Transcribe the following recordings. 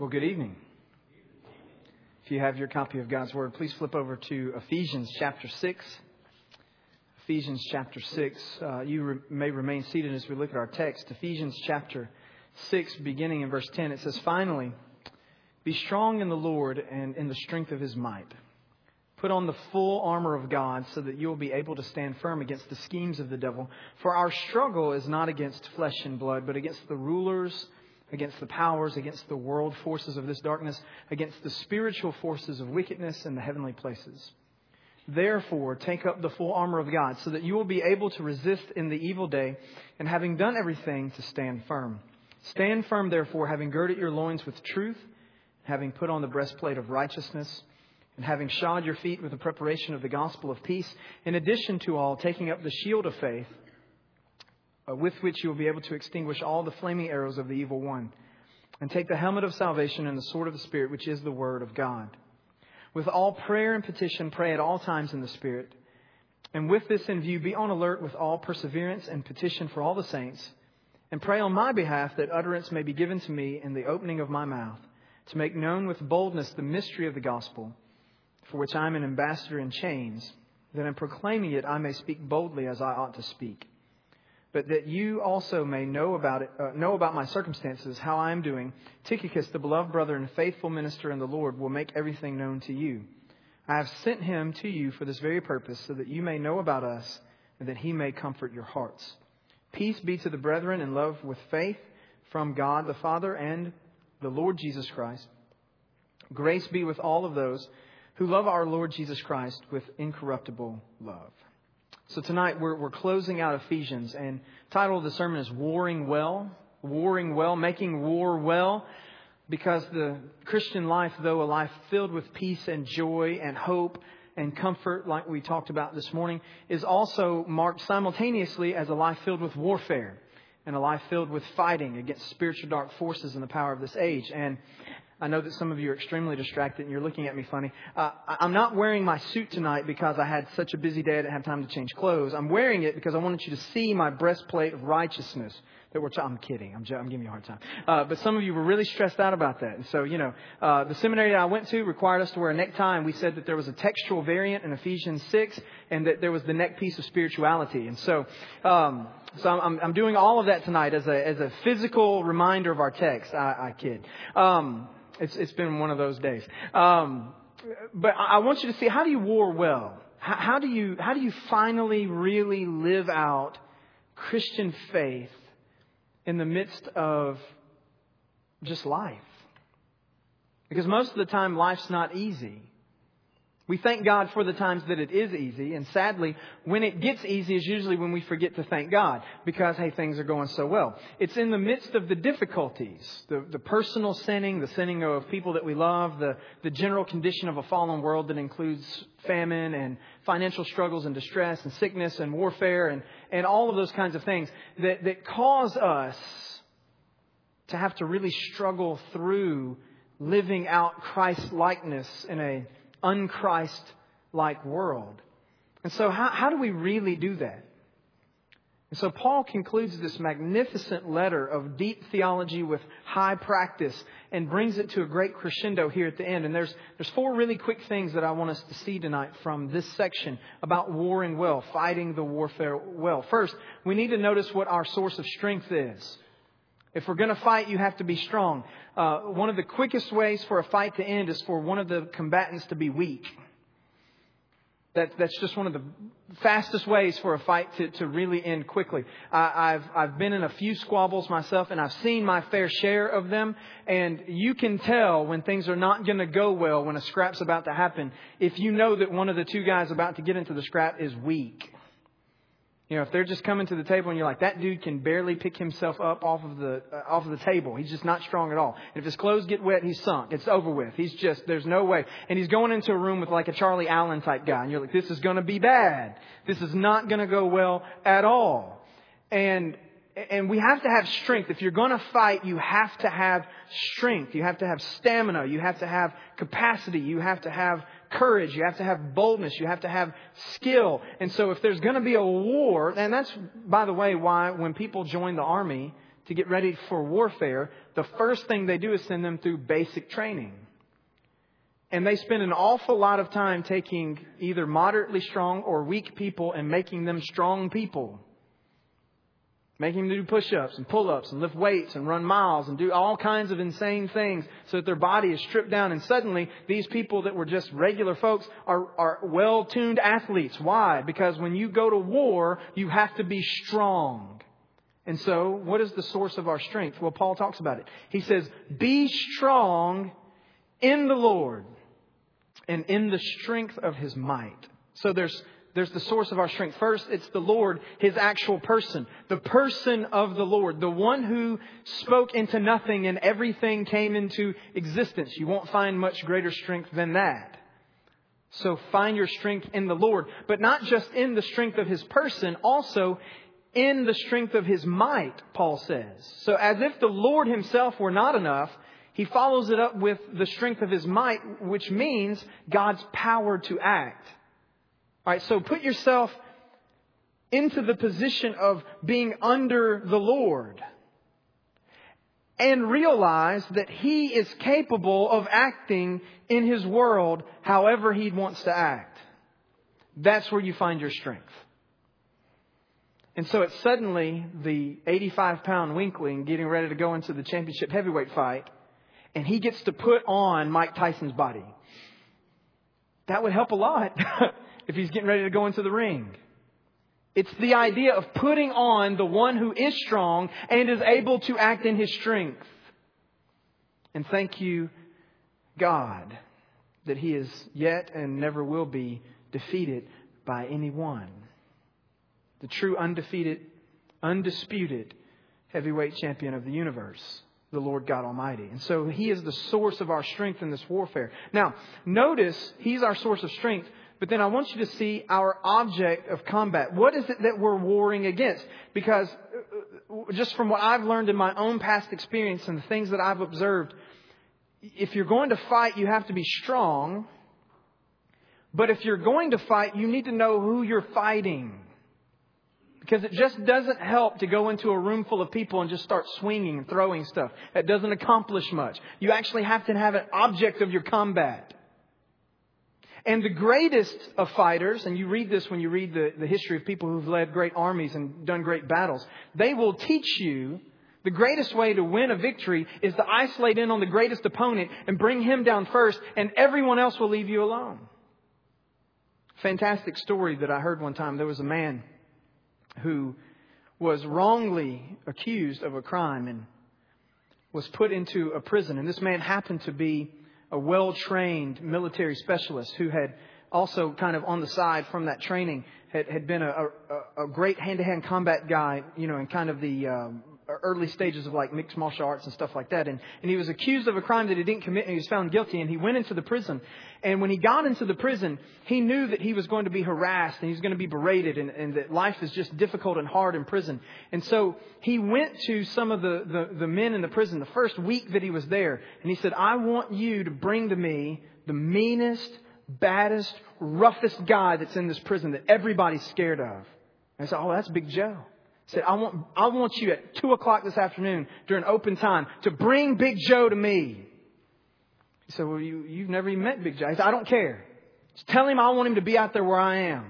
Well, good evening. If you have your copy of God's Word, please flip over to Ephesians chapter 6. Ephesians chapter 6. May remain seated as we look at our text. Ephesians chapter 6, beginning in verse 10, it says, "Finally, be strong in the Lord and in the strength of His might. Put on the full armor of God so that you will be able to stand firm against the schemes of the devil. For our struggle is not against flesh and blood, but against the rulers, against the powers, against the world forces of this darkness, against the spiritual forces of wickedness in the heavenly places. Therefore, take up the full armor of God so that you will be able to resist in the evil day, and having done everything, to stand firm. Stand firm, therefore, having girded your loins with truth, having put on the breastplate of righteousness, and having shod your feet with the preparation of the gospel of peace. In addition to all, taking up the shield of faith, with which you will be able to extinguish all the flaming arrows of the evil one. And take the helmet of salvation and the sword of the Spirit, which is the word of God. With all prayer and petition, pray at all times in the Spirit. And with this in view, be on alert with all perseverance and petition for all the saints. And pray on my behalf that utterance may be given to me in the opening of my mouth, to make known with boldness the mystery of the gospel, for which I am an ambassador in chains, that in proclaiming it I may speak boldly as I ought to speak. But that you also may know about my circumstances, how I am doing. Tychicus, the beloved brother and faithful minister in the Lord, will make everything known to you. I have sent him to you for this very purpose, so that you may know about us, and that he may comfort your hearts. Peace be to the brethren in love with faith, from God the Father and the Lord Jesus Christ. Grace be with all of those who love our Lord Jesus Christ with incorruptible love." So tonight we're closing out Ephesians, and the title of the sermon is Warring Well, making war well, because the Christian life, though a life filled with peace and joy and hope and comfort, like we talked about this morning, is also marked simultaneously as a life filled with warfare and a life filled with fighting against spiritual dark forces and the power of this age. And I know that some of you are extremely distracted and you're looking at me funny. I'm not wearing my suit tonight because I had such a busy day I didn't have time to change clothes. I'm wearing it because I wanted you to see my breastplate of righteousness. I'm kidding. I'm giving you a hard time. But some of you were really stressed out about that. And so, the seminary that I went to required us to wear a necktie. And we said that there was a textual variant in Ephesians 6 and that there was the neck piece of spirituality. And so I'm doing all of that tonight as a physical reminder of our text. I kid. It's been one of those days. But I want you to see, how do you war well? How do you finally really live out Christian faith in the midst of just life? Because most of the time life's not easy. We thank God for the times that it is easy. And sadly, when it gets easy is usually when we forget to thank God. Because, hey, things are going so well. It's in the midst of the difficulties, the personal sinning, the sinning of people that we love, the general condition of a fallen world that includes famine and financial struggles and distress and sickness and warfare and all of those kinds of things that cause us to have to really struggle through living out Christ-likeness in a un-Christ-like world. And so how do we really do that? And so Paul concludes this magnificent letter of deep theology with high practice and brings it to a great crescendo here at the end. And there's four really quick things that I want us to see tonight from this section about warring well, fighting the warfare well. First, we need to notice what our source of strength is. If we're going to fight, you have to be strong. One of the quickest ways for a fight to end is for one of the combatants to be weak. That's just one of the fastest ways for a fight to really end quickly. I've been in a few squabbles myself, and I've seen my fair share of them. And you can tell when things are not going to go well, when a scrap's about to happen, if you know that one of the two guys about to get into the scrap is weak. If they're just coming to the table and you're like, that dude can barely pick himself up off of the table. He's just not strong at all. And if his clothes get wet, he's sunk. It's over with. There's no way. And he's going into a room with like a Charlie Allen type guy. And you're like, this is going to be bad. This is not going to go well at all. And we have to have strength. If you're going to fight, you have to have strength. You have to have stamina. You have to have capacity. You have to have courage. You have to have boldness. You have to have skill. And so if there's going to be a war, and that's, by the way, why when people join the army, to get ready for warfare, the first thing they do is send them through basic training. And they spend an awful lot of time taking either moderately strong or weak people and making them strong people. Making them do push-ups and pull-ups and lift weights and run miles and do all kinds of insane things so that their body is stripped down. And suddenly these people that were just regular folks are well-tuned athletes. Why? Because when you go to war, you have to be strong. And so what is the source of our strength? Well, Paul talks about it. He says, be strong in the Lord and in the strength of His might. So there's the source of our strength. First, it's the Lord, His actual person. The person of the Lord. The one who spoke into nothing and everything came into existence. You won't find much greater strength than that. So find your strength in the Lord. But not just in the strength of His person, also in the strength of His might, Paul says. So as if the Lord Himself were not enough, he follows it up with the strength of His might, which means God's power to act. All right, so put yourself into the position of being under the Lord and realize that He is capable of acting in His world however He wants to act. That's where you find your strength. And so it's suddenly the 85-pound weakling getting ready to go into the championship heavyweight fight, and he gets to put on Mike Tyson's body. That would help a lot if he's getting ready to go into the ring. It's the idea of putting on the one who is strong and is able to act in His strength. And thank you, God, that He is yet and never will be defeated by anyone. The true undefeated, undisputed heavyweight champion of the universe, the Lord God Almighty. And so He is the source of our strength in this warfare. Now, notice He's our source of strength, but then I want you to see our object of combat. What is it that we're warring against? Because just from what I've learned in my own past experience and the things that I've observed, if you're going to fight, you have to be strong. But if you're going to fight, you need to know who you're fighting. Because it just doesn't help to go into a room full of people and just start swinging and throwing stuff. That doesn't accomplish much. You actually have to have an object of your combat. And the greatest of fighters, and you read this when you read the history of people who've led great armies and done great battles, they will teach you the greatest way to win a victory is to isolate in on the greatest opponent and bring him down first, and everyone else will leave you alone. Fantastic story that I heard one time. There was a man who was wrongly accused of a crime and was put into a prison. And this man happened to be a well-trained military specialist who had also kind of on the side from that training had been a great hand-to-hand combat guy, you know, in kind of the early stages of like mixed martial arts and stuff like that. And he was accused of a crime that he didn't commit, and he was found guilty, and he went into the prison. And when he got into the prison, he knew that he was going to be harassed and he was going to be berated, and that life is just difficult and hard in prison. And so he went to some of the men in the prison the first week that he was there, and he said, I want you to bring to me the meanest, baddest, roughest guy that's in this prison that everybody's scared of. And I said, oh, that's Big Joe. He said, I want you at 2:00 this afternoon during open time to bring Big Joe to me. He said, well, you've never even met Big Joe. He said, I don't care. Just tell him I want him to be out there where I am.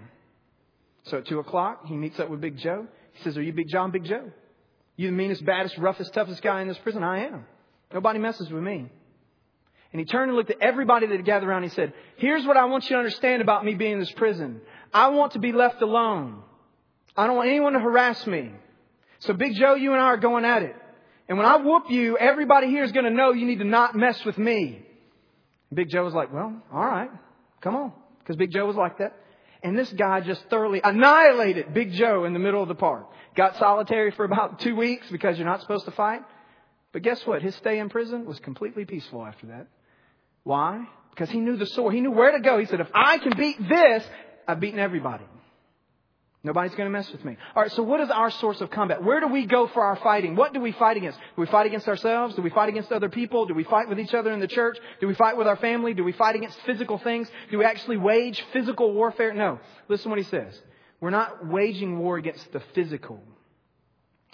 So at 2:00, he meets up with Big Joe. He says, are you Big John, Big Joe? You the meanest, baddest, roughest, toughest guy in this prison? I am. Nobody messes with me. And he turned and looked at everybody that had gathered around. And he said, here's what I want you to understand about me being in this prison. I want to be left alone. I don't want anyone to harass me. So Big Joe, you and I are going at it. And when I whoop you, everybody here is going to know you need to not mess with me. Big Joe was like, well, all right, come on. Because Big Joe was like that. And this guy just thoroughly annihilated Big Joe in the middle of the park. Got solitary for about 2 weeks because you're not supposed to fight. But guess what? His stay in prison was completely peaceful after that. Why? Because he knew the sword. He knew where to go. He said, if I can beat this, I've beaten everybody. Nobody's going to mess with me. All right, so what is our source of combat? Where do we go for our fighting? What do we fight against? Do we fight against ourselves? Do we fight against other people? Do we fight with each other in the church? Do we fight with our family? Do we fight against physical things? Do we actually wage physical warfare? No. Listen to what he says. We're not waging war against the physical.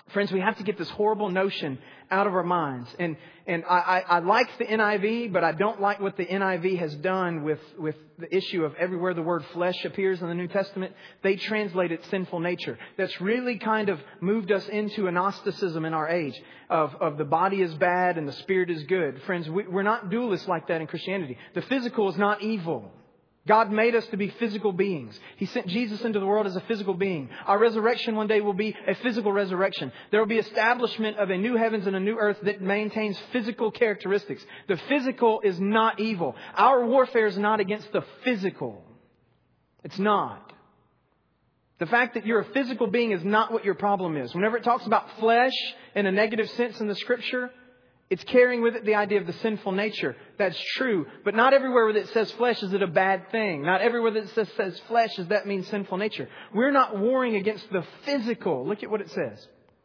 Friends, we have to get this horrible notion out of our minds. And I like the NIV, but I don't like what the NIV has done with the issue of everywhere the word flesh appears in the New Testament. They translate it sinful nature. That's really kind of moved us into a Gnosticism in our age of the body is bad and the spirit is good. Friends, we're not dualists like that in Christianity. The physical is not evil. God made us to be physical beings. He sent Jesus into the world as a physical being. Our resurrection one day will be a physical resurrection. There will be establishment of a new heavens and a new earth that maintains physical characteristics. The physical is not evil. Our warfare is not against the physical. It's not. The fact that you're a physical being is not what your problem is. Whenever it talks about flesh in a negative sense in the Scripture, it's carrying with it the idea of the sinful nature. That's true. But not everywhere that it says flesh is it a bad thing. Not everywhere that it says flesh does that mean sinful nature. We're not warring against the physical. Look at what it says.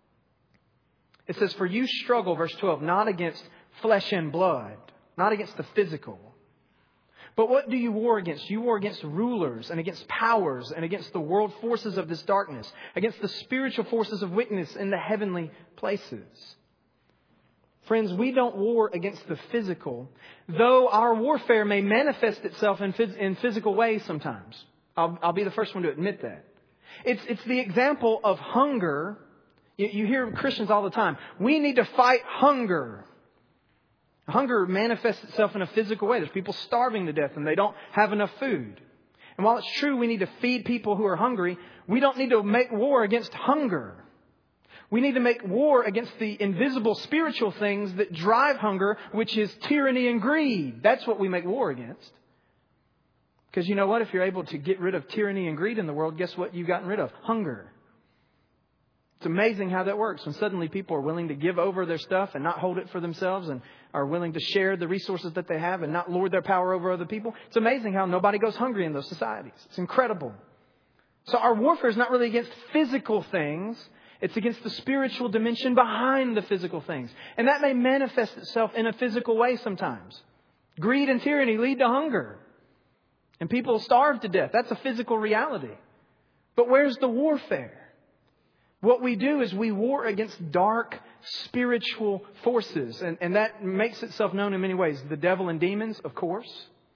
It says, for you struggle, verse 12, not against flesh and blood. Not against the physical. But what do you war against? You war against rulers and against powers and against the world forces of this darkness. Against the spiritual forces of wickedness in the heavenly places. Friends, we don't war against the physical, though our warfare may manifest itself in physical ways sometimes. I'll be the first one to admit that. It's the example of hunger. You hear Christians all the time. We need to fight hunger. Hunger manifests itself in a physical way. There's people starving to death and they don't have enough food. And while it's true we need to feed people who are hungry, we don't need to make war against hunger. We need to make war against the invisible spiritual things that drive hunger, which is tyranny and greed. That's what we make war against. Because you know what? If you're able to get rid of tyranny and greed in the world, guess what you've gotten rid of? Hunger. It's amazing how that works. When suddenly people are willing to give over their stuff and not hold it for themselves and are willing to share the resources that they have and not lord their power over other people. It's amazing how nobody goes hungry in those societies. It's incredible. So our warfare is not really against physical things. It's against the spiritual dimension behind the physical things. And that may manifest itself in a physical way sometimes. Greed and tyranny lead to hunger. And people starve to death. That's a physical reality. But where's the warfare? What we do is we war against dark spiritual forces. And that makes itself known in many ways. The devil and demons, of course.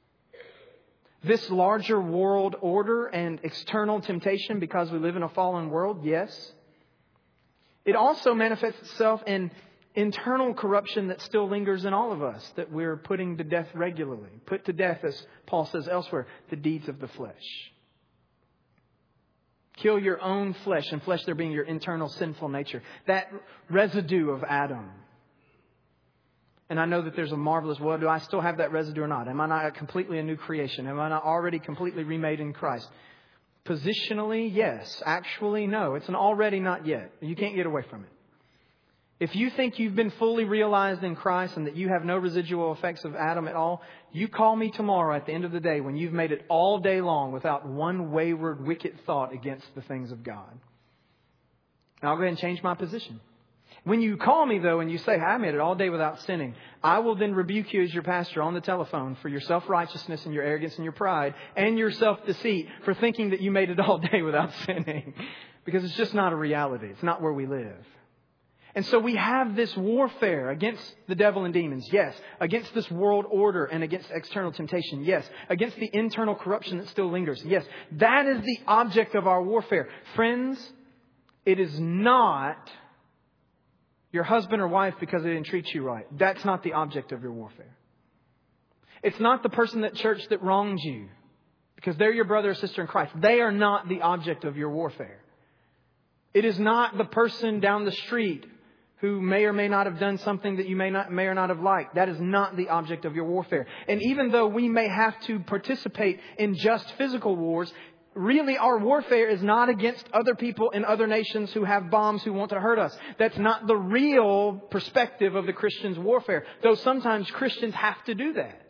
This larger world order and external temptation because we live in a fallen world, yes. It also manifests itself in internal corruption that still lingers in all of us, that we're putting to death regularly. Put to death, as Paul says elsewhere, the deeds of the flesh. Kill your own flesh, and flesh there being your internal sinful nature. That residue of Adam. And I know that there's a marvelous, well, do I still have that residue or not? Am I not completely a new creation? Am I not already completely remade in Christ? Positionally, yes. Actually, no. It's an already, not yet. You can't get away from it. If you think you've been fully realized in Christ and that you have no residual effects of Adam at all, you call me tomorrow at the end of the day when you've made it all day long without one wayward, wicked thought against the things of God. And I'll go ahead and change my position. When you call me, though, and you say, I made it all day without sinning, I will then rebuke you as your pastor on the telephone for your self-righteousness and your arrogance and your pride and your self-deceit for thinking that you made it all day without sinning. Because it's just not a reality. It's not where we live. And so we have this warfare against the devil and demons. Yes. Against this world order and against external temptation. Yes. Against the internal corruption that still lingers. Yes. That is the object of our warfare. Friends, it is not your husband or wife because they didn't treat you right. That's not the object of your warfare. It's not the person at church that wronged you because they're your brother or sister in Christ. They are not the object of your warfare. It is not the person down the street who may or may not have done something that you may or not have liked. That is not the object of your warfare. And even though we may have to participate in just physical wars, really our warfare is not against other people in other nations who have bombs who want to hurt us. That's not the real perspective of the Christian's warfare. Though sometimes Christians have to do that.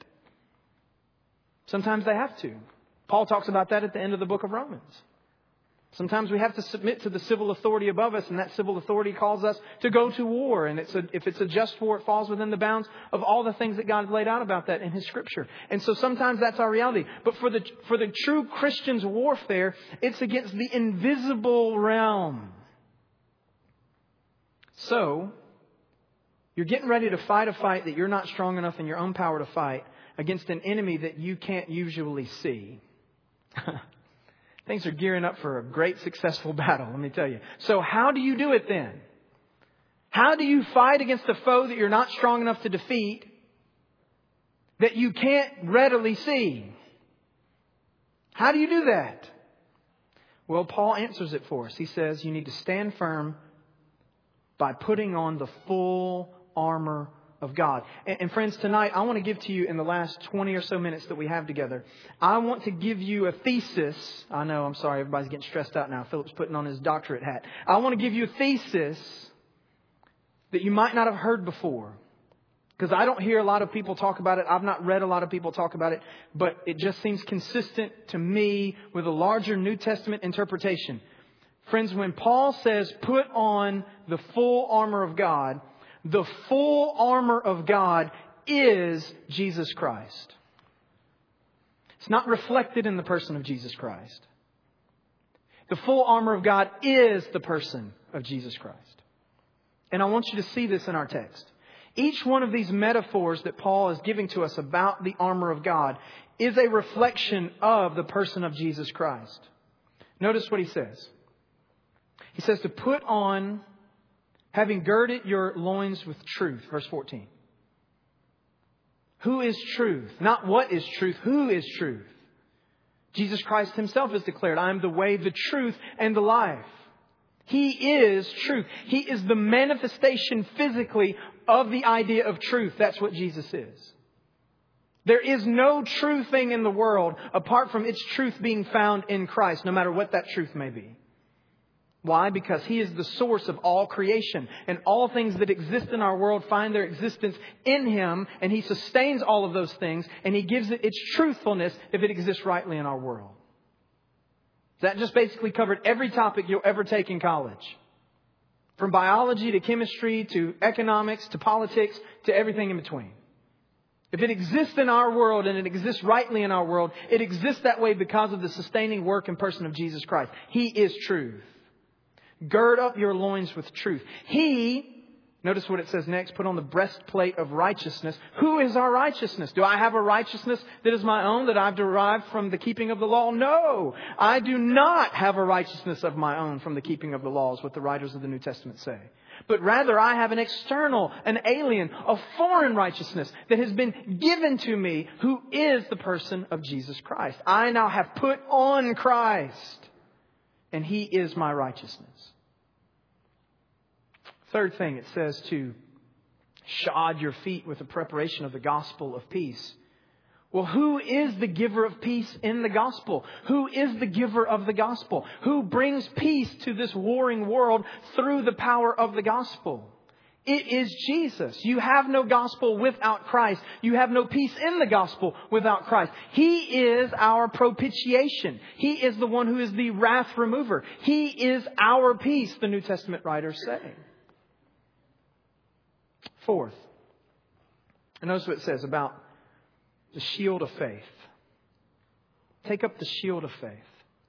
Sometimes they have to. Paul talks about that at the end of the book of Romans. Sometimes we have to submit to the civil authority above us, and that civil authority calls us to go to war. And if it's a just war, it falls within the bounds of all the things that God has laid out about that in His Scripture. And so sometimes that's our reality. But for the true Christian's warfare, it's against the invisible realm. So, you're getting ready to fight a fight that you're not strong enough in your own power to fight against an enemy that you can't usually see. Things are gearing up for a great successful battle, let me tell you. So how do you do it then? How do you fight against a foe that you're not strong enough to defeat, that you can't readily see? How do you do that? Well, Paul answers it for us. He says you need to stand firm by putting on the full armor of God. And friends, tonight I want to give to you, in the last 20 or so minutes that we have together, I want to give you a thesis. I know, I'm sorry, everybody's getting stressed out now. Philip's putting on his doctorate hat. I want to give you a thesis that you might not have heard before. Because I don't hear a lot of people talk about it. I've not read a lot of people talk about it. But it just seems consistent to me with a larger New Testament interpretation. Friends, when Paul says put on the full armor of God, the full armor of God is Jesus Christ. It's not reflected in the person of Jesus Christ. The full armor of God is the person of Jesus Christ. And I want you to see this in our text. Each one of these metaphors that Paul is giving to us about the armor of God is a reflection of the person of Jesus Christ. Notice what he says. He says to put on, having girded your loins with truth. Verse 14. Who is truth? Not what is truth. Who is truth? Jesus Christ himself has declared, I am the way, the truth, and the life. He is truth. He is the manifestation physically of the idea of truth. That's what Jesus is. There is no true thing in the world apart from its truth being found in Christ, no matter what that truth may be. Why? Because He is the source of all creation. And all things that exist in our world find their existence in Him. And He sustains all of those things. And He gives it its truthfulness if it exists rightly in our world. That just basically covered every topic you'll ever take in college. From biology to chemistry to economics to politics to everything in between. If it exists in our world and it exists rightly in our world, it exists that way because of the sustaining work and person of Jesus Christ. He is truth. Gird up your loins with truth. He, notice what it says next, put on the breastplate of righteousness. Who is our righteousness? Do I have a righteousness that is my own, that I've derived from the keeping of the law? No, I do not have a righteousness of my own from the keeping of the law, is what the writers of the New Testament say. But rather I have an external, an alien, a foreign righteousness that has been given to me, who is the person of Jesus Christ. I now have put on Christ. And He is my righteousness. Third thing, it says to shod your feet with the preparation of the gospel of peace. Well, who is the giver of peace in the gospel? Who is the giver of the gospel? Who brings peace to this warring world through the power of the gospel? It is Jesus. You have no gospel without Christ. You have no peace in the gospel without Christ. He is our propitiation. He is the one who is the wrath remover. He is our peace, the New Testament writers say. Fourth, and notice what it says about the shield of faith. Take up the shield of faith.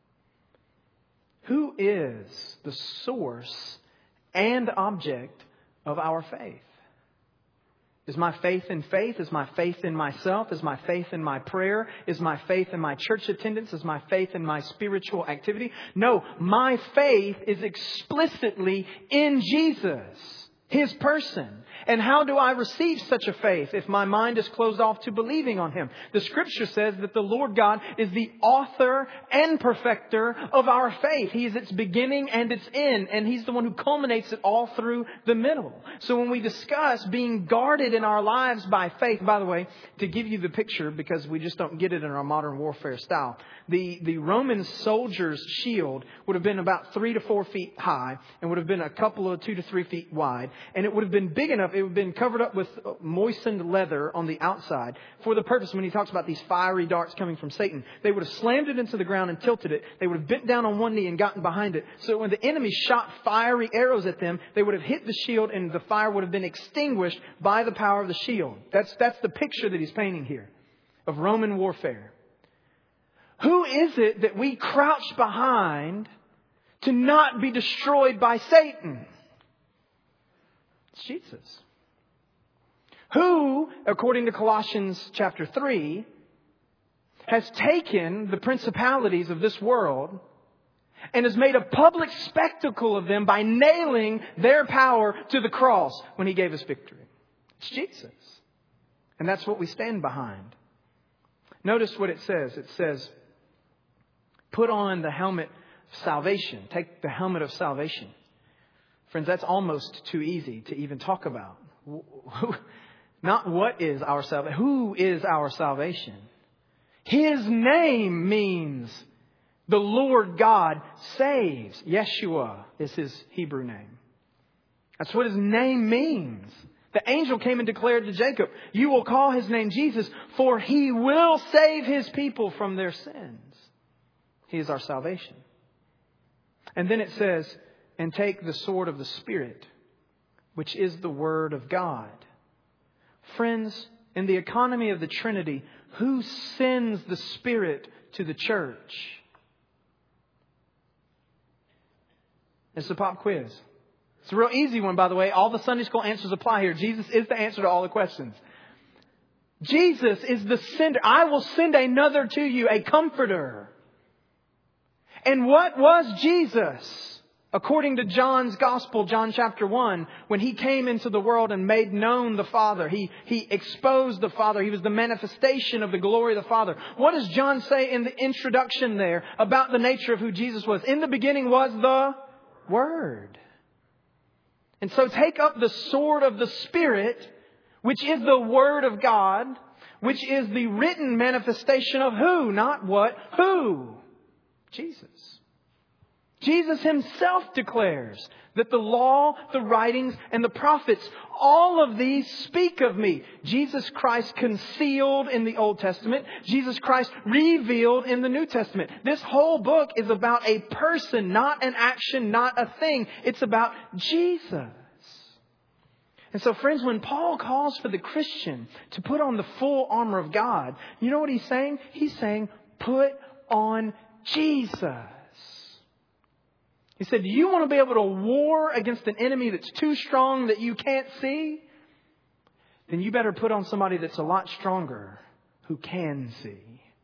Who is the source and object of our faith? Is my faith in faith? Is my faith in myself? Is my faith in my prayer? Is my faith in my church attendance? Is my faith in my spiritual activity? No, my faith is explicitly in Jesus, His person. And how do I receive such a faith if my mind is closed off to believing on Him? The Scripture says that the Lord God is the author and perfecter of our faith. He is its beginning and its end. And He's the one who culminates it all through the middle. So when we discuss being guarded in our lives by faith, by the way, to give you the picture, because we just don't get it in our modern warfare style, the Roman soldier's shield would have been about 3 to 4 feet high and would have been a couple of 2 to 3 feet wide. And it would have been big enough. It would have been covered up with moistened leather on the outside for the purpose, when he talks about these fiery darts coming from Satan, they would have slammed it into the ground and tilted it. They would have bent down on one knee and gotten behind it. So when the enemy shot fiery arrows at them, they would have hit the shield and the fire would have been extinguished by the power of the shield. That's the picture that he's painting here of Roman warfare. Who is it that we crouch behind to not be destroyed by Satan? It's Jesus. Who, according to Colossians chapter 3, has taken the principalities of this world and has made a public spectacle of them by nailing their power to the cross when He gave us victory. It's Jesus. And that's what we stand behind. Notice what it says. It says, put on the helmet of salvation. Take the helmet of salvation. Friends, that's almost too easy to even talk about. Not what is our salvation. Who is our salvation? His name means the Lord God saves. Yeshua is His Hebrew name. That's what His name means. The angel came and declared to Jacob, you will call His name Jesus, for He will save His people from their sins. He is our salvation. And then it says, and take the sword of the Spirit, which is the Word of God. Friends, in the economy of the Trinity, who sends the Spirit to the church? It's a pop quiz. It's a real easy one, by the way. All the Sunday school answers apply here. Jesus is the answer to all the questions. Jesus is the sender. I will send another to you, a comforter. And what was Jesus? According to John's Gospel, John chapter 1, when He came into the world and made known the Father, He exposed the Father. He was the manifestation of the glory of the Father. What does John say in the introduction there about the nature of who Jesus was? In the beginning was the Word. And so take up the sword of the Spirit, which is the Word of God, which is the written manifestation of who? Not what. Who? Jesus. Jesus Himself declares that the law, the writings, and the prophets, all of these speak of me. Jesus Christ concealed in the Old Testament. Jesus Christ revealed in the New Testament. This whole book is about a person, not an action, not a thing. It's about Jesus. And so, friends, when Paul calls for the Christian to put on the full armor of God, you know what he's saying? He's saying, put on Jesus. He said, do you want to be able to war against an enemy that's too strong that you can't see? Then you better put on somebody that's a lot stronger who can see.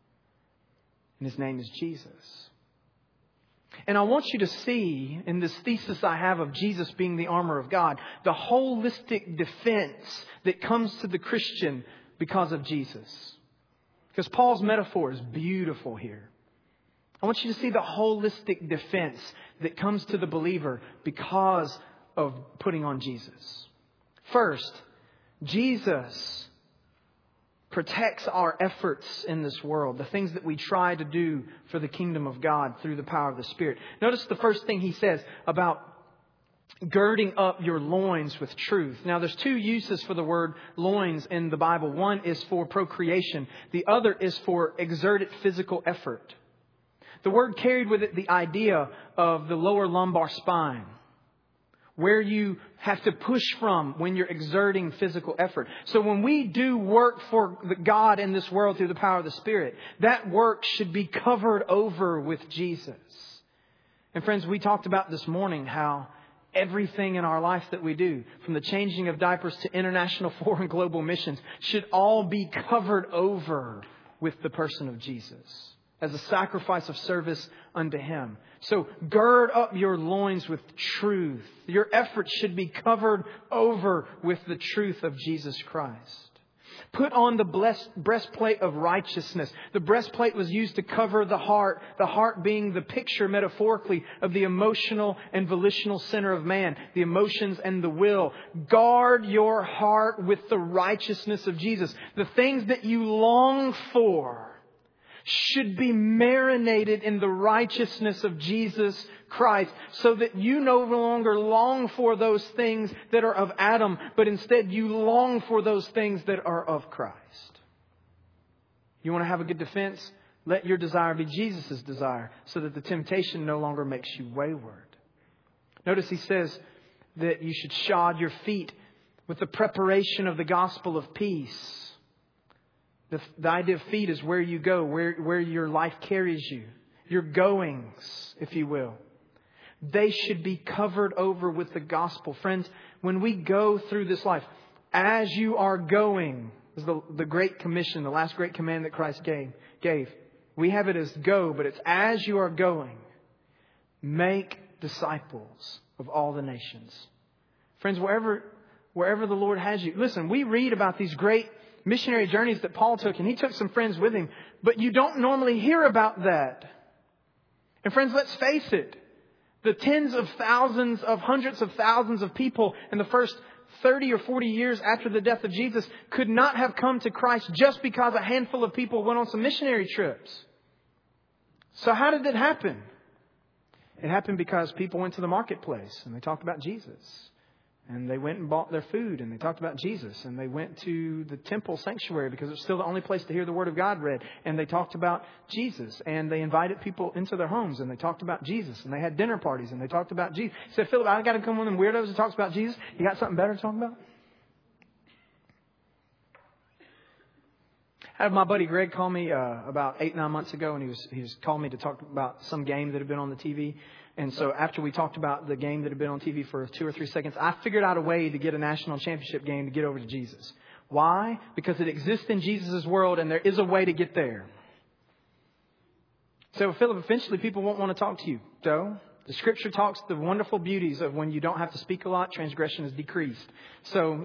And His name is Jesus. And I want you to see in this thesis I have of Jesus being the armor of God, the holistic defense that comes to the Christian because of Jesus. Because Paul's metaphor is beautiful here. I want you to see the holistic defense that comes to the believer because of putting on Jesus. First, Jesus protects our efforts in this world, the things that we try to do for the kingdom of God through the power of the Spirit. Notice the first thing he says about girding up your loins with truth. Now, there's two uses for the word loins in the Bible. One is for procreation. The other is for exerted physical effort. The word carried with it the idea of the lower lumbar spine, where you have to push from when you're exerting physical effort. So when we do work for God in this world through the power of the Spirit, that work should be covered over with Jesus. And friends, we talked about this morning how everything in our life that we do, from the changing of diapers to international foreign global missions, should all be covered over with the person of Jesus as a sacrifice of service unto Him. So gird up your loins with truth. Your efforts should be covered over with the truth of Jesus Christ. Put on the breastplate of righteousness. The breastplate was used to cover the heart being the picture metaphorically of the emotional and volitional center of man, the emotions and the will. Guard your heart with the righteousness of Jesus. The things that you long for should be marinated in the righteousness of Jesus Christ, so that you no longer long for those things that are of Adam, but instead you long for those things that are of Christ. You want to have a good defense? Let your desire be Jesus' desire, so that the temptation no longer makes you wayward. Notice he says that you should shod your feet with the preparation of the gospel of peace. The idea of feet is where you go, where your life carries you. Your goings, if you will. they should be covered over with the gospel. Friends, when we go through this life, as you are going, is the Great Commission, the last great command that Christ gave. We have it as go, but it's as you are going, make disciples of all the nations. Friends, wherever the Lord has you. Listen, we read about these great missionary journeys that Paul took, and he took some friends with him, but you don't normally hear about that. And friends, let's face it. The tens of thousands of hundreds of thousands of people in the first 30 or 40 years after the death of Jesus could not have come to Christ just because a handful of people went on some missionary trips. So how did it happen? It happened because people went to the marketplace and they talked about Jesus. And they went and bought their food and they talked about Jesus. And they went to the temple sanctuary because it's still the only place to hear the Word of God read. And they talked about Jesus. And they invited people into their homes and they talked about Jesus. And they had dinner parties and they talked about Jesus. He said, Philip, I got to become one of them weirdos that talks about Jesus. You got something better to talk about? I had my buddy Greg call me about 8-9 months ago, and he was calling me to talk about some game that had been on the TV. And so after we talked about the game that had been on TV for 2 or 3 seconds, I figured out a way to get a national championship game to get over to Jesus. Why? Because it exists in Jesus' world, and there is a way to get there. So, Philip, eventually people won't want to talk to you, though. The Scripture talks the wonderful beauties of when you don't have to speak a lot, transgression is decreased. So,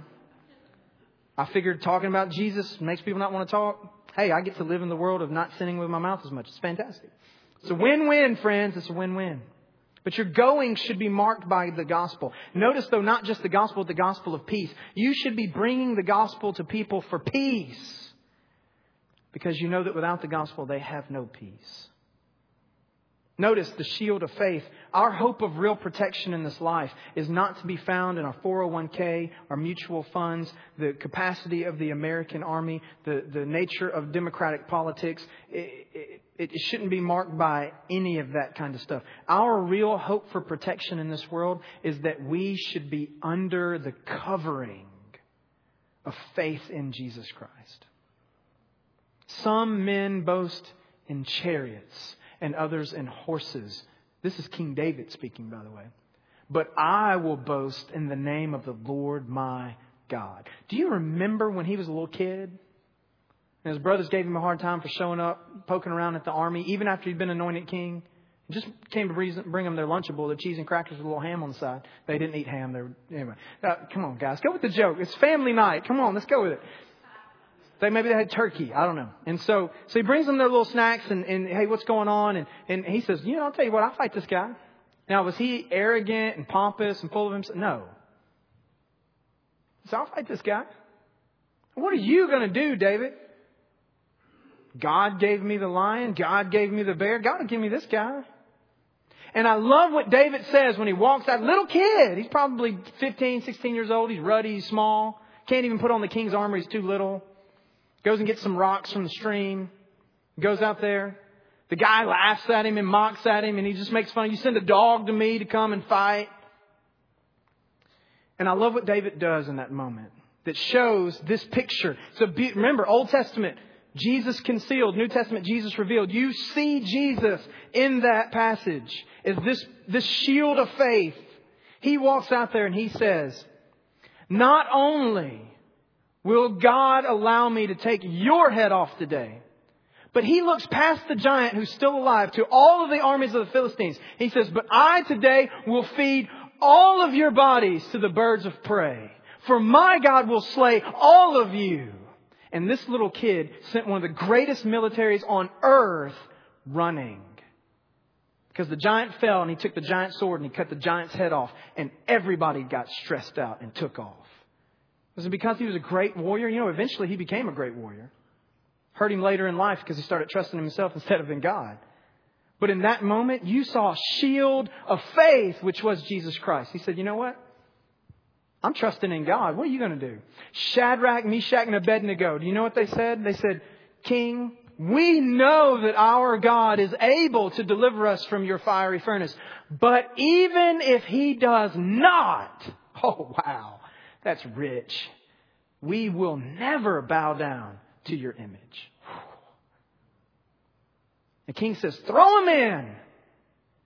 I figured talking about Jesus makes people not want to talk. Hey, I get to live in the world of not sinning with my mouth as much. It's fantastic. It's a win-win, friends. It's a win-win. But your going should be marked by the gospel. Notice, though, not just the gospel, but the gospel of peace. You should be bringing the gospel to people for peace. Because you know that without the gospel, they have no peace. Notice the shield of faith. Our hope of real protection in this life is not to be found in our 401k, our mutual funds, the capacity of the American army, the nature of democratic politics. It shouldn't be marked by any of that kind of stuff. Our real hope for protection in this world is that we should be under the covering of faith in Jesus Christ. Some men boast in chariots and others in horses. This is King David speaking, by the way. But I will boast in the name of the Lord my God. Do you remember when he was a little kid? And his brothers gave him a hard time for showing up, poking around at the army, even after he'd been anointed king. He just came to bring them their Lunchable, the cheese and crackers with a little ham on the side. They didn't eat ham. Anyway, come on, guys. Go with the joke. It's family night. Come on, let's go with it. Maybe they had turkey. I don't know. And so he brings them their little snacks and hey, what's going on? And he says, I'll tell you what, I'll fight this guy. Now, was he arrogant and pompous and full of himself? No. So I'll fight this guy. What are you going to do, David? God gave me the lion. God gave me the bear. God will give me this guy. And I love what David says when he walks out. Little kid. He's probably 15, 16 years old. He's ruddy. He's small. Can't even put on the king's armor. He's too little. Goes and gets some rocks from the stream. Goes out there. The guy laughs at him and mocks at him. And he just makes fun. You send a dog to me to come and fight. And I love what David does in that moment. That shows this picture. So remember, Old Testament, Jesus concealed. New Testament, Jesus revealed. You see Jesus in that passage as this shield of faith. He walks out there and he says, not only will God allow me to take your head off today, but he looks past the giant who's still alive to all of the armies of the Philistines. He says, but I today will feed all of your bodies to the birds of prey. For my God will slay all of you. And this little kid sent one of the greatest militaries on earth running. Because the giant fell and he took the giant sword and he cut the giant's head off. And everybody got stressed out and took off. Was it because he was a great warrior? Eventually he became a great warrior. Hurt him later in life because he started trusting himself instead of in God. But in that moment, you saw a shield of faith, which was Jesus Christ. He said, you know what? I'm trusting in God. What are you going to do? Shadrach, Meshach, and Abednego. Do you know what they said? They said, King, we know that our God is able to deliver us from your fiery furnace. But even if he does not, oh, wow, that's rich. We will never bow down to your image. The king says, throw him in.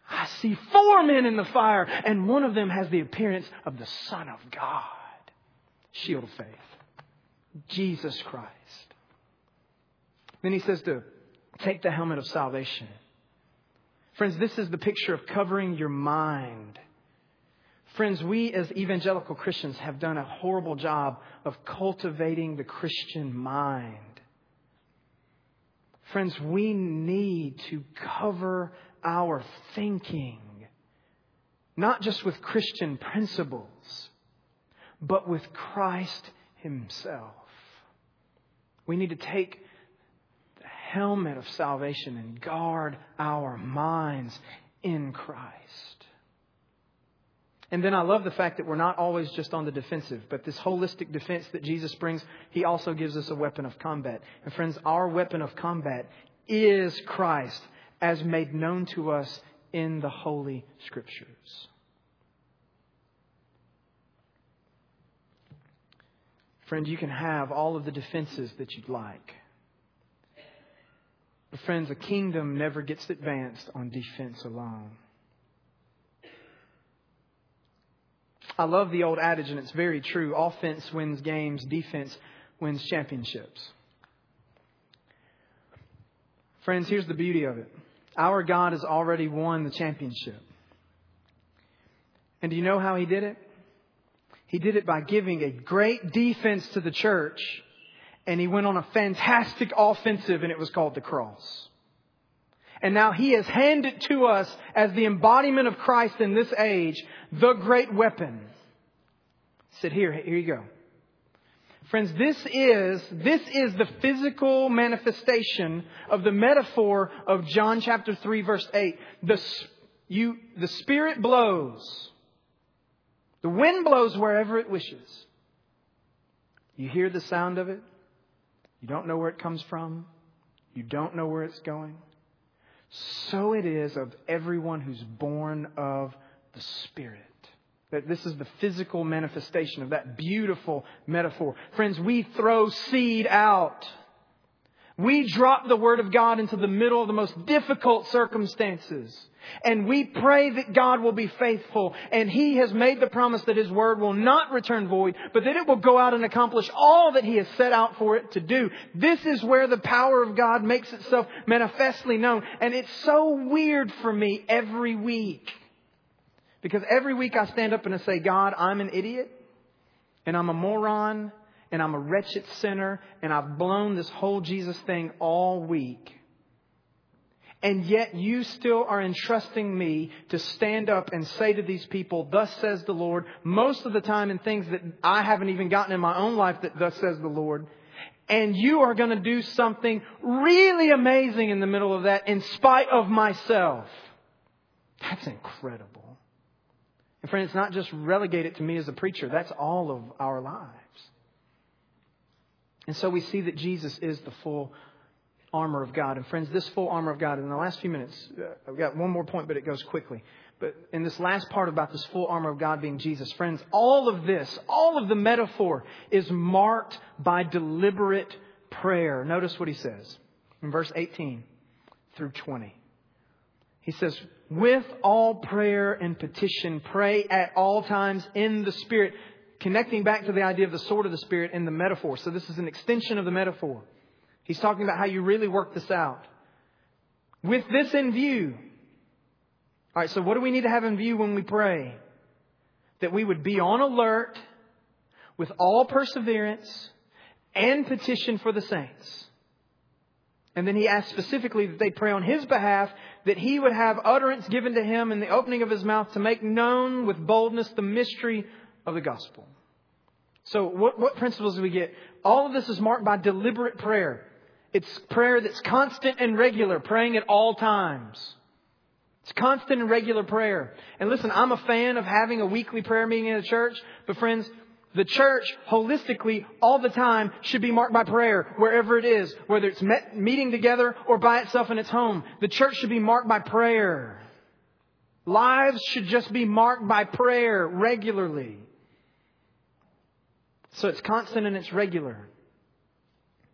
I see 4 men in the fire, and one of them has the appearance of the Son of God. Shield of faith. Jesus Christ. Then he says to take the helmet of salvation. Friends, this is the picture of covering your mind. Friends, we as evangelical Christians have done a horrible job of cultivating the Christian mind. Friends, we need to cover our thinking, not just with Christian principles, but with Christ Himself. We need to take the helmet of salvation and guard our minds in Christ. And then I love the fact that we're not always just on the defensive, but this holistic defense that Jesus brings, He also gives us a weapon of combat. And friends, our weapon of combat is Christ as made known to us in the Holy Scriptures. Friend, you can have all of the defenses that you'd like. But friends, a kingdom never gets advanced on defense alone. I love the old adage, and it's very true. Offense wins games, defense wins championships. Friends, here's the beauty of it. Our God has already won the championship. And do you know how He did it? He did it by giving a great defense to the church, and He went on a fantastic offensive, and it was called the cross. And now He has handed to us as the embodiment of Christ in this age, the great weapon. He said, here you go. Friends, this is the physical manifestation of the metaphor of John chapter 3, verse 8. The Spirit blows. The wind blows wherever it wishes. You hear the sound of it. You don't know where it comes from. You don't know where it's going. So it is of everyone who's born of the Spirit. That this is the physical manifestation of that beautiful metaphor. Friends, we throw seed out. We drop the Word of God into the middle of the most difficult circumstances. And we pray that God will be faithful. And He has made the promise that His Word will not return void, but that it will go out and accomplish all that He has set out for it to do. This is where the power of God makes itself manifestly known. And it's so weird for me every week. Because every week I stand up and I say, God, I'm an idiot. And I'm a moron. And I'm a wretched sinner. And I've blown this whole Jesus thing all week. And yet you still are entrusting me to stand up and say to these people, thus says the Lord, most of the time in things that I haven't even gotten in my own life that thus says the Lord. And you are going to do something really amazing in the middle of that in spite of myself. That's incredible. And friend, it's not just relegated to me as a preacher. That's all of our lives. And so we see that Jesus is the full armor of God. And friends, this full armor of God, in the last few minutes, I've got one more point, but it goes quickly. But in this last part about this full armor of God being Jesus, friends, all of this, all of the metaphor is marked by deliberate prayer. Notice what he says in verse 18 through 20. He says, with all prayer and petition, pray at all times in the Spirit. Connecting back to the idea of the sword of the Spirit in the metaphor. So this is an extension of the metaphor. He's talking about how you really work this out. With this in view. All right, so what do we need to have in view when we pray? That we would be on alert with all perseverance and petition for the saints. And then he asks specifically that they pray on his behalf, that he would have utterance given to him in the opening of his mouth to make known with boldness the mystery of the gospel. So what principles do we get? All of this is marked by deliberate prayer. It's prayer that's constant and regular, praying at all times. It's constant and regular prayer. And listen, I'm a fan of having a weekly prayer meeting in the church. But friends, the church holistically all the time should be marked by prayer wherever it is. Whether it's meeting together or by itself in its home. The church should be marked by prayer. Lives should just be marked by prayer regularly. So it's constant and it's regular.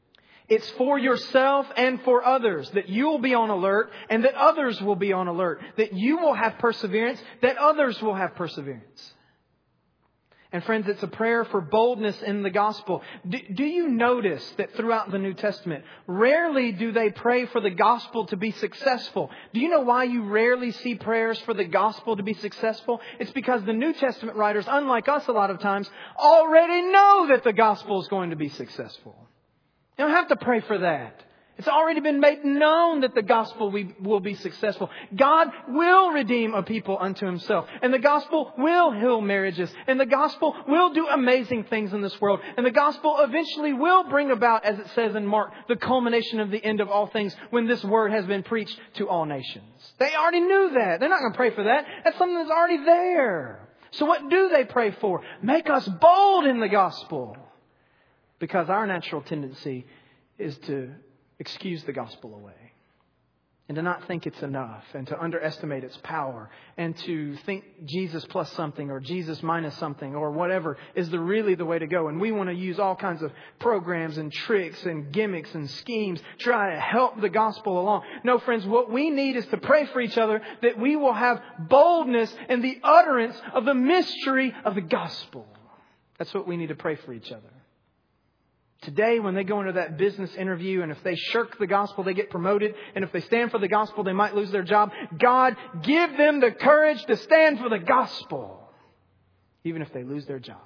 It's for yourself and for others, that you'll be on alert and that others will be on alert, that you will have perseverance, that others will have perseverance. And friends, it's a prayer for boldness in the gospel. Do you notice that throughout the New Testament, rarely do they pray for the gospel to be successful? Do you know why you rarely see prayers for the gospel to be successful? It's because the New Testament writers, unlike us a lot of times, already know that the gospel is going to be successful. You don't have to pray for that. It's already been made known that the gospel will be successful. God will redeem a people unto Himself. And the gospel will heal marriages. And the gospel will do amazing things in this world. And the gospel eventually will bring about, as it says in Mark, the culmination of the end of all things when this word has been preached to all nations. They already knew that. They're not going to pray for that. That's something that's already there. So what do they pray for? Make us bold in the gospel. Because our natural tendency is to excuse the gospel away and to not think it's enough and to underestimate its power and to think Jesus plus something or Jesus minus something or whatever is really the way to go. And we want to use all kinds of programs and tricks and gimmicks and schemes try to help the gospel along. No, friends, what we need is to pray for each other that we will have boldness in the utterance of the mystery of the gospel. That's what we need to pray for each other. Today, when they go into that business interview, and if they shirk the gospel, they get promoted. And if they stand for the gospel, they might lose their job. God, give them the courage to stand for the gospel, even if they lose their job.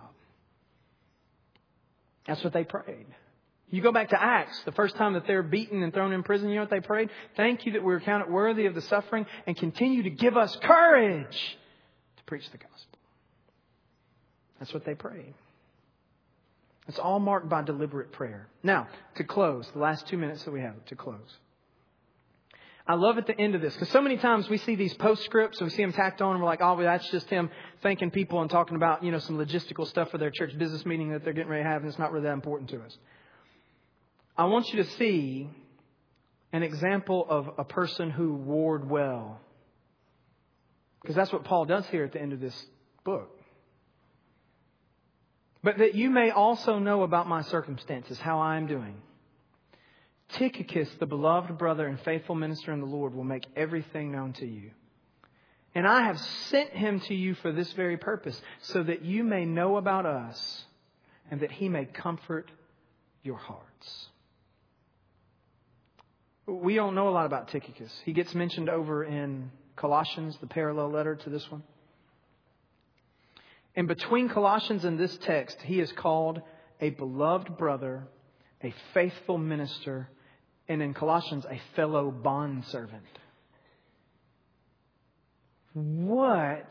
That's what they prayed. You go back to Acts, the first time that they were beaten and thrown in prison, you know what they prayed? Thank you that we were counted worthy of the suffering and continue to give us courage to preach the gospel. That's what they prayed. It's all marked by deliberate prayer. Now, to close, the last 2 minutes that we have to close. I love at the end of this, because so many times we see these postscripts and we see them tacked on and we're like, oh, well, that's just him thanking people and talking about, some logistical stuff for their church business meeting that they're getting ready to have, and it's not really that important to us. I want you to see an example of a person who warred well. Because that's what Paul does here at the end of this book. But that you may also know about my circumstances, how I am doing. Tychicus, the beloved brother and faithful minister in the Lord, will make everything known to you. And I have sent him to you for this very purpose, so that you may know about us and that he may comfort your hearts. We don't know a lot about Tychicus. He gets mentioned over in Colossians, the parallel letter to this one. And between Colossians and this text, he is called a beloved brother, a faithful minister, and in Colossians, a fellow bondservant. What?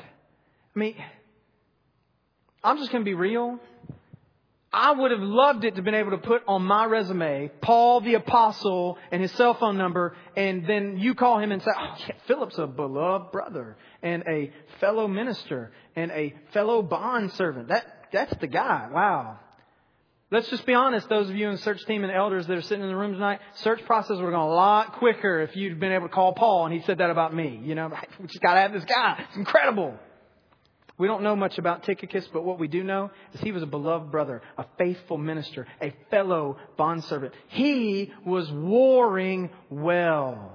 I'm just going to be real. I would have loved it to have been able to put on my resume Paul the Apostle and his cell phone number, and then you call him and say, oh, yeah, Philip's a beloved brother and a fellow minister and a fellow bondservant. That's the guy. Wow. Let's just be honest, those of you in the search team and elders that are sitting in the room tonight, search process would have gone a lot quicker if you'd been able to call Paul and he said that about me. We just got to have this guy. It's incredible. We don't know much about Tychicus, but what we do know is he was a beloved brother, a faithful minister, a fellow bondservant. He was warring well.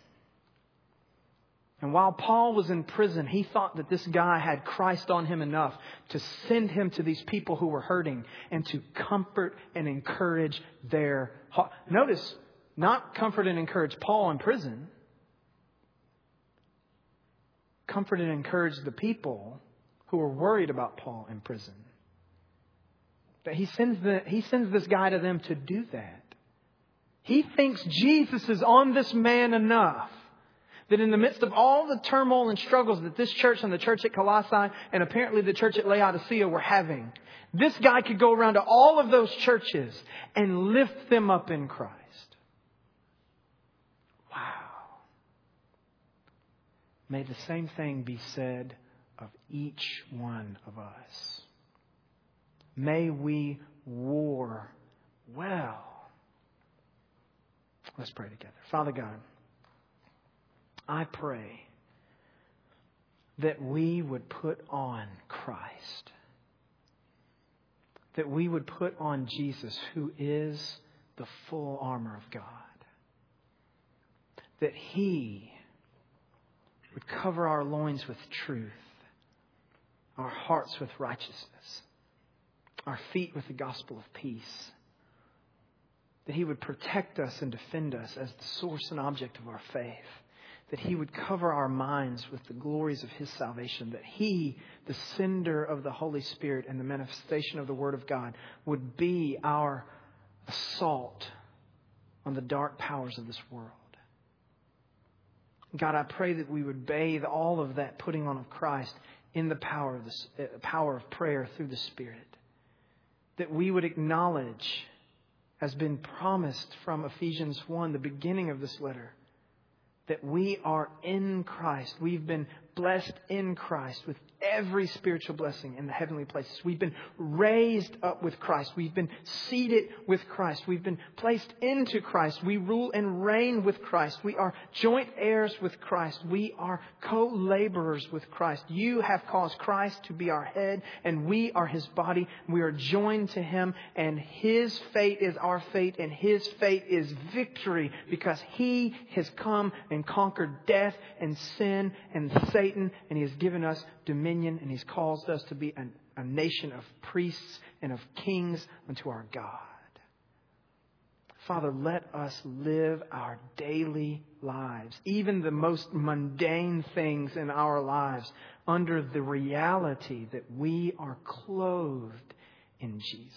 And while Paul was in prison, he thought that this guy had Christ on him enough to send him to these people who were hurting and to comfort and encourage their heart. Notice, not comfort and encourage Paul in prison. Comfort and encourage the people who were worried about Paul in prison. But he sends this guy to them to do that. He thinks Jesus is on this man enough that in the midst of all the turmoil and struggles that this church and the church at Colossae and apparently the church at Laodicea were having, this guy could go around to all of those churches and lift them up in Christ. Wow. May the same thing be said of each one of us. May we war well. Let's pray together. Father God, I pray that we would put on Christ. That we would put on Jesus, who is the full armor of God. That He would cover our loins with truth, our hearts with righteousness, our feet with the gospel of peace. That He would protect us and defend us as the source and object of our faith. That He would cover our minds with the glories of His salvation. That He, the sender of the Holy Spirit and the manifestation of the Word of God, would be our assault on the dark powers of this world. God, I pray that we would bathe all of that putting on of Christ in the power of prayer through the Spirit. That we would acknowledge, has been promised from Ephesians 1, the beginning of this letter, that we are in Christ. We've been blessed in Christ with every spiritual blessing in the heavenly places. We've been raised up with Christ. We've been seated with Christ. We've been placed into Christ. We rule and reign with Christ. We are joint heirs with Christ. We are co-laborers with Christ. You have caused Christ to be our head, and we are His body. We are joined to Him, and His fate is our fate, and His fate is victory, because He has come and conquered death and sin and Satan, and He has given us dominion, and He's caused us to be a nation of priests and of kings unto our God. Father, let us live our daily lives, even the most mundane things in our lives, under the reality that we are clothed in Jesus.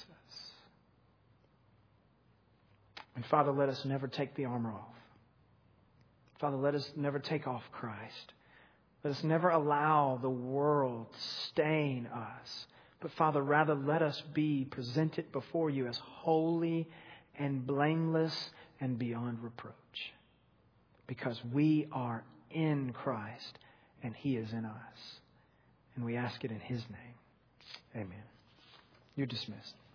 And Father, let us never take the armor off. Father, let us never take off Christ. Let us never allow the world to stain us. But Father, rather let us be presented before You as holy and blameless and beyond reproach. Because we are in Christ and He is in us. And we ask it in His name. Amen. You're dismissed.